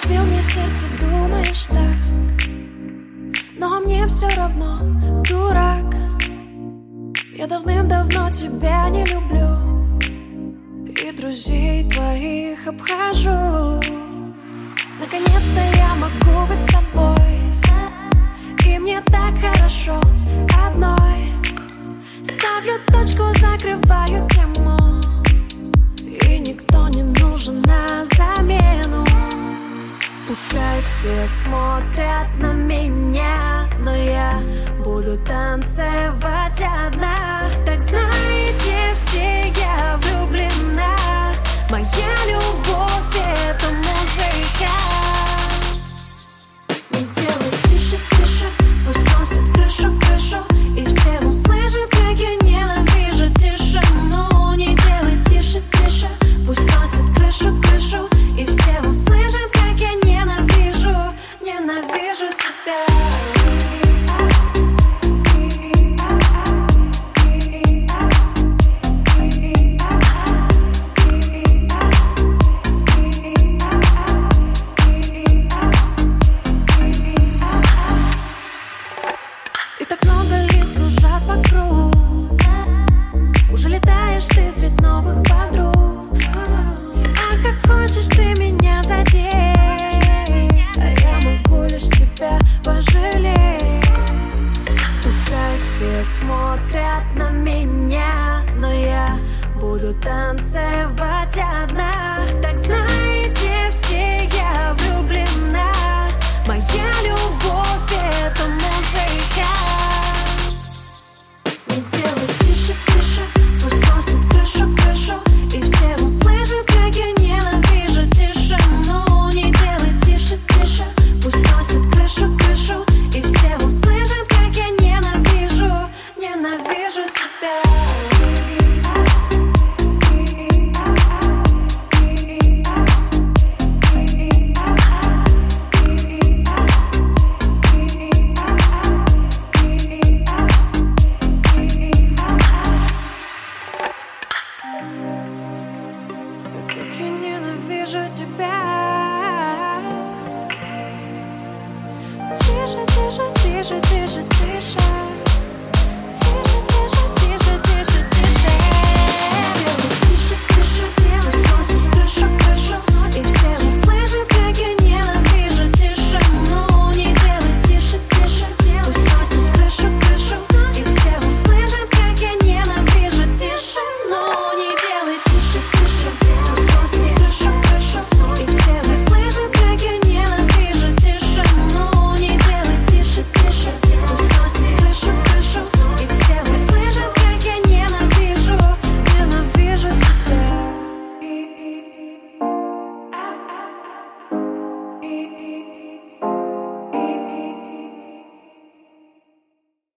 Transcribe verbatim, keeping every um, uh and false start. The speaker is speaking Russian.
разбил мне сердце, думаешь так, но мне все равно, дурак. Я давным-давно тебя не люблю, и друзей твоих обхожу. Наконец-то я могу быть собой, и мне так хорошо одной. Ставлю точку, закрываю тему, и никто не нужен на замену. Пускай все смотрят на меня, но я буду танцевать одна. Так знаете все, я влюблена. Моя любовь — это музыка. Не делай тише, тише, пусть сносит крышу, крышу, и все услышат, как я ненавижу тишину. Не делай тише, тише, пусть сносит крышу, крышу, и все услышат, как я ненавижу, ненавижу тебя. И так много лиц кружат вокруг. Уже летаешь ты среди новых подруг. А как хочешь ты меня задеть, а я могу лишь тебя пожалеть. Пускай все смотрят на меня, но я буду танцевать одна. Так знаете все, я влюблена. Моя любовь — это музыка. Не делай тише, тише, пусть сносит крышу, крышу, и все услышат, как я ненавижу тишину. Не делай тише, тише, пусть сносит крышу, крышу, и все услышат, как я ненавижу, ненавижу тебя. Как я ненавижу тебя. Тише, тише, тише, тише, тише.